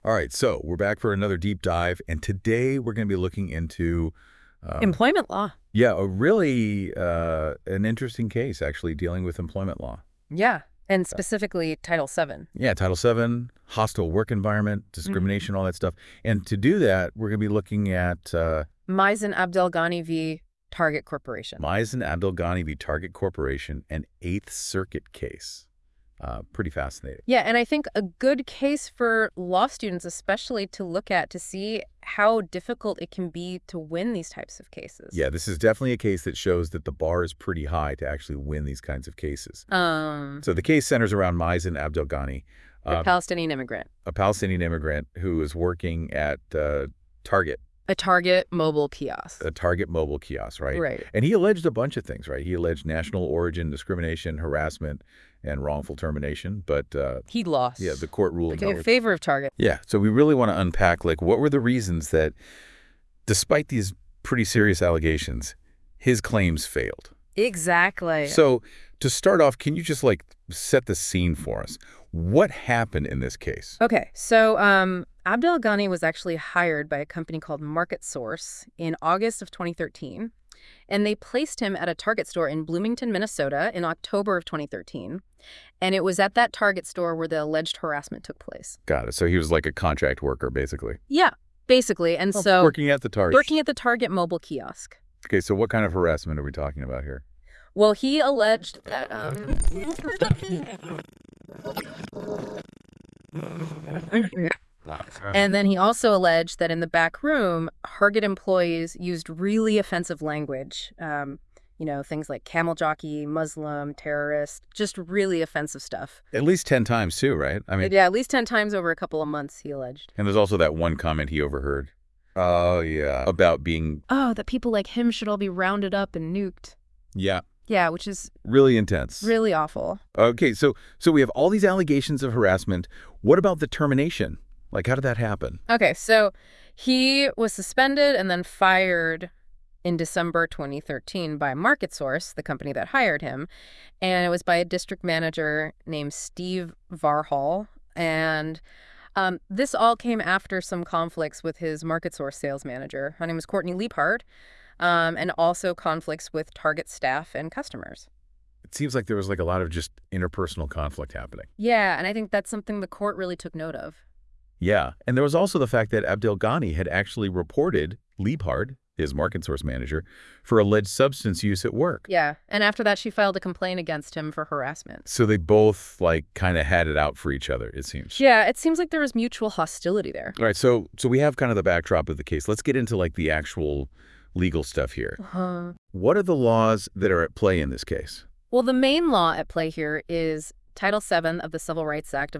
All right, so we're back for another deep dive, and today we're going to be looking into Employment law. yeah, a really an interesting case actually dealing with employment law. Yeah. And specifically Title VII. Yeah, Title VII, hostile work environment, discrimination, all that stuff. And to do that, we're going to be looking at Maizen Abdelghani v. Target Corporation. Maizen Abdelghani v. Target Corporation, an Eighth Circuit case. Pretty fascinating. Yeah, and I think a good case for law students especially to look at to see how difficult it can be to win these types of cases. Yeah, this is definitely a case that shows that the bar is pretty high to actually win these kinds of cases. So the case centers around Maizen Abdelghani, a Palestinian immigrant. a Palestinian immigrant who is working at Target. A Target mobile kiosk. A Target mobile kiosk, right? Right. And he alleged a bunch of things, right? He alleged national origin discrimination, harassment, and wrongful termination. But He lost. yeah, the court ruled in favor of Target. Yeah, so we really want to unpack, like, what were the reasons that, despite these pretty serious allegations, his claims failed? Exactly. So to start off, can you just, like, set the scene for us? What happened in this case? Okay, so Abdelghani was actually hired by a company called Market Source in August of 2013, and they placed him at a Target store in Bloomington, Minnesota in October of 2013, and it was at that Target store where the alleged harassment took place. Got it. So he was like a contract worker, basically. Yeah, basically, and so working at the Target. Working at the Target mobile kiosk. Okay, so what kind of harassment are we talking about here? Well, he alleged that and then he also alleged that in the back room, Target employees used really offensive language. Things like camel jockey, Muslim, terrorist, just really offensive stuff. At least 10 times, too, right? I mean, yeah, at least 10 times over a couple of months, he alleged. And there's also that one comment he overheard. Oh, yeah. About being... Oh, that people like him should all be rounded up and nuked. Yeah. Yeah, which is really intense. Really awful. Okay, so we have all these allegations of harassment. What about the termination? Like, how did that happen? Okay, so he was suspended and then fired in December 2013 by Market Source, the company that hired him. And it was by a district manager named Steve Varhol. And this all came after some conflicts with his Market Source sales manager. Her name was Courtney Liebhardt. And also conflicts with Target staff and customers. It seems like there was like a lot of just interpersonal conflict happening. Yeah, and I think that's something the court really took note of. Yeah, and there was also the fact that Abdelghani had actually reported Liebhardt, his Market Source manager, for alleged substance use at work. Yeah, and after that, she filed a complaint against him for harassment. So they both, like, kind of had it out for each other, it seems. Yeah, it seems like there was mutual hostility there. All right, so we have kind of the backdrop of the case. Let's get into, like, the actual legal stuff here. What are the laws that are at play in this case? Well, the main law at play here is Title VII of the Civil Rights Act of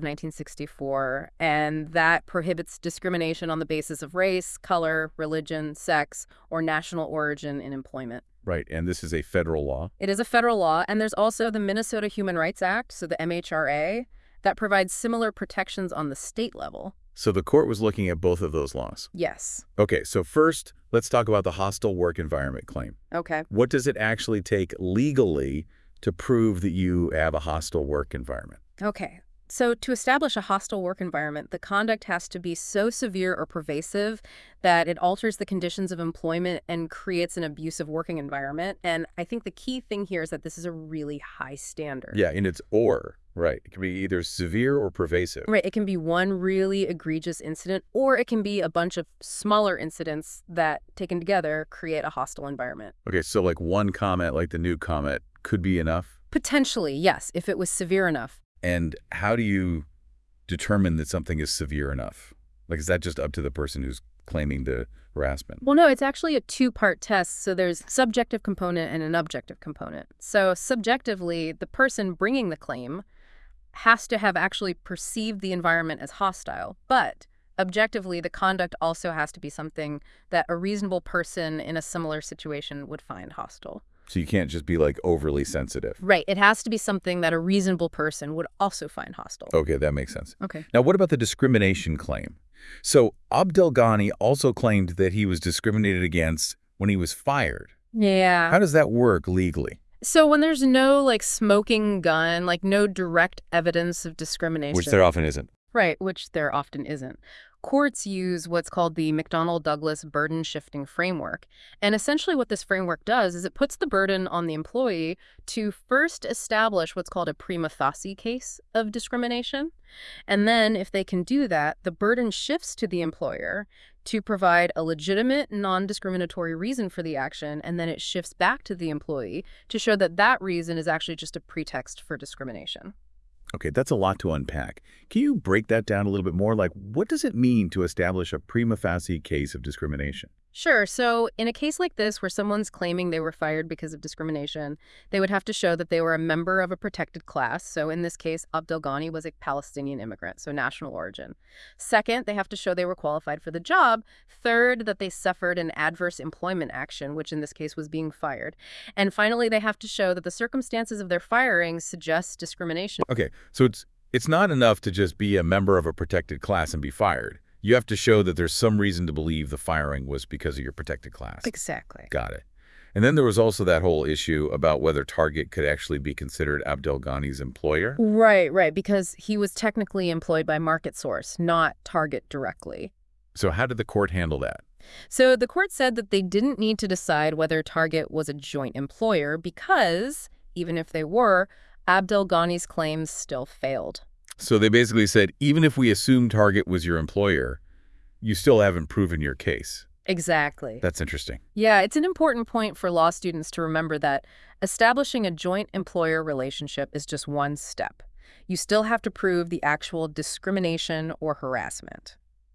1964, and that prohibits discrimination on the basis of race, color, religion, sex, or national origin in employment. Right, and this is a federal law? It is a federal law, and there's also the Minnesota Human Rights Act, so the MHRA, that provides similar protections on the state level. So the court was looking at both of those laws? Yes. Okay, so first, let's talk about the hostile work environment claim. Okay. What does it actually take legally to prove that you have a hostile work environment? Okay. So to establish a hostile work environment, the conduct has to be so severe or pervasive that it alters the conditions of employment and creates an abusive working environment. And I think the key thing here is that this is a really high standard. Yeah, and it's or, right? It can be either severe or pervasive. Right. It can be one really egregious incident, or it can be a bunch of smaller incidents that, taken together, create a hostile environment. Okay, so like one comment, like the new comment, could be enough? Potentially, yes, if it was severe enough. And how do you determine that something is severe enough? Like, is that just up to the person who's claiming the harassment? Well, no, it's actually a two-part test. So there's subjective component and an objective component. So subjectively, the person bringing the claim has to have actually perceived the environment as hostile. But objectively, the conduct also has to be something that a reasonable person in a similar situation would find hostile. So you can't just be like overly sensitive. Right. It has to be something that a reasonable person would also find hostile. Okay, that makes sense. Okay. Now, what about the discrimination claim? So Abdelghani also claimed that he was discriminated against when he was fired. Yeah. How does that work legally? So when there's no, like, smoking gun, like no direct evidence of discrimination. Which there often isn't. Right, which there often isn't. Courts use what's called the McDonnell-Douglas burden shifting framework. And essentially what this framework does is it puts the burden on the employee to first establish what's called a prima facie case of discrimination. And then if they can do that, the burden shifts to the employer to provide a legitimate, non-discriminatory reason for the action, and then it shifts back to the employee to show that that reason is actually just a pretext for discrimination. Okay, that's a lot to unpack. Can you break that down a little bit more? Like, what does it mean to establish a prima facie case of discrimination? Sure. So in a case like this where someone's claiming they were fired because of discrimination, they would have to show that they were a member of a protected class. So in this case, Abdel Ghani was a Palestinian immigrant, so national origin. Second, they have to show they were qualified for the job. Third, that they suffered an adverse employment action, which in this case was being fired. And finally, they have to show that the circumstances of their firing suggest discrimination. Okay, so it's not enough to just be a member of a protected class and be fired. You have to show that there's some reason to believe the firing was because of your protected class. Exactly. Got it. And then there was also that whole issue about whether Target could actually be considered Abdel Ghani's employer. Right, because he was technically employed by MarketSource, not Target directly. So how did the court handle that? So the court said that they didn't need to decide whether Target was a joint employer because, even if they were, Abdel Ghani's claims still failed. So they basically said, even if we assume Target was your employer, you still haven't proven your case. Exactly. That's interesting. Yeah, it's an important point for law students to remember that establishing a joint employer relationship is just one step. You still have to prove the actual discrimination or harassment.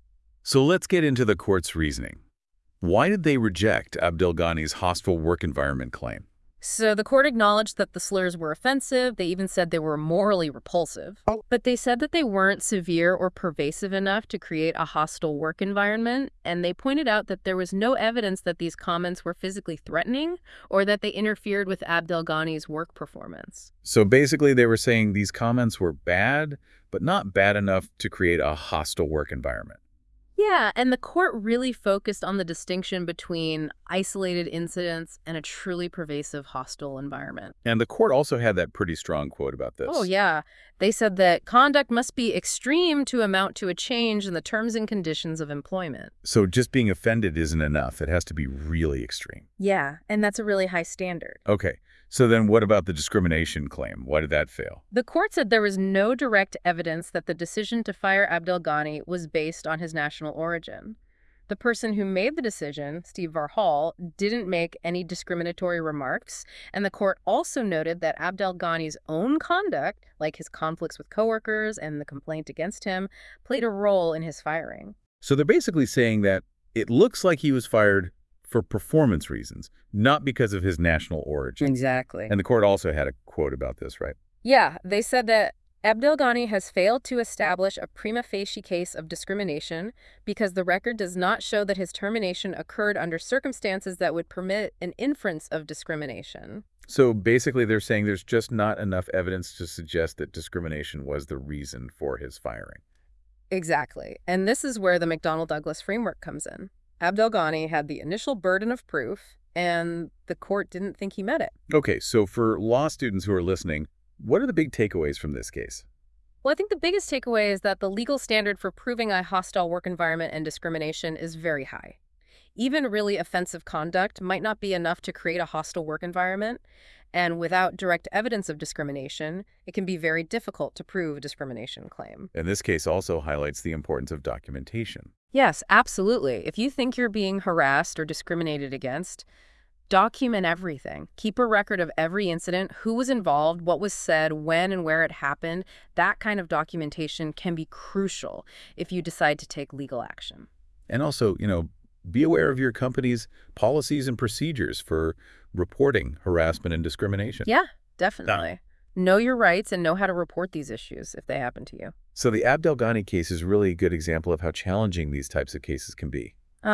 So let's get into the court's reasoning. Why did they reject Abdel Ghani's hostile work environment claim? So the court acknowledged that the slurs were offensive. They even said they were morally repulsive. But they said that they weren't severe or pervasive enough to create a hostile work environment. And they pointed out that there was no evidence that these comments were physically threatening or that they interfered with Abdel Ghani's work performance. So basically they were saying these comments were bad, but not bad enough to create a hostile work environment. Yeah, and the court really focused on the distinction between isolated incidents and a truly pervasive hostile environment. And the court also had that pretty strong quote about this. Oh, yeah. They said that conduct must be extreme to amount to a change in the terms and conditions of employment. So just being offended isn't enough. It has to be really extreme. Yeah, and that's a really high standard. Okay, so then what about the discrimination claim? Why did that fail? The court said there was no direct evidence that the decision to fire Abdel Ghani was based on his national origin. The person who made the decision, Steve Varhal, didn't make any discriminatory remarks, and the court also noted that Abdel Ghani's own conduct, like his conflicts with coworkers and the complaint against him, played a role in his firing. So they're basically saying that it looks like he was fired for performance reasons, not because of his national origin. Exactly. And the court also had a quote about this, right? Yeah, they said that Abdel Ghani has failed to establish a prima facie case of discrimination because the record does not show that his termination occurred under circumstances that would permit an inference of discrimination. So basically they're saying there's just not enough evidence to suggest that discrimination was the reason for his firing. Exactly. And this is where the McDonnell-Douglas framework comes in. Abdel Ghani had the initial burden of proof, and the court didn't think he met it. Okay, so for law students who are listening, what are the big takeaways from this case? Well, I think the biggest takeaway is that the legal standard for proving a hostile work environment and discrimination is very high. Even really offensive conduct might not be enough to create a hostile work environment, and without direct evidence of discrimination, it can be very difficult to prove a discrimination claim. And this case also highlights the importance of documentation. Yes, absolutely. If you think you're being harassed or discriminated against, document everything. Keep a record of every incident, who was involved, what was said, when and where it happened. That kind of documentation can be crucial if you decide to take legal action. And also, be aware of your company's policies and procedures for reporting harassment and discrimination. Yeah, definitely. Know your rights and know how to report these issues if they happen to you. So the Abdel Ghani case is really a good example of how challenging these types of cases can be.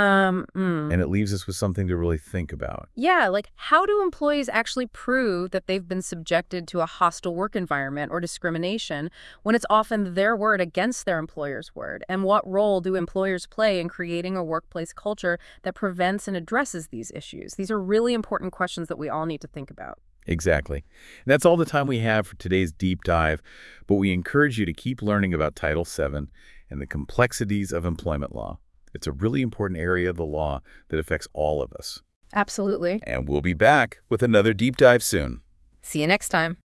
And it leaves us with something to really think about. Yeah, like how do employees actually prove that they've been subjected to a hostile work environment or discrimination when it's often their word against their employer's word? And what role do employers play in creating a workplace culture that prevents and addresses these issues? These are really important questions that we all need to think about. Exactly. And that's all the time we have for today's deep dive, but we encourage you to keep learning about Title VII and the complexities of employment law. It's a really important area of the law that affects all of us. Absolutely. And we'll be back with another deep dive soon. See you next time.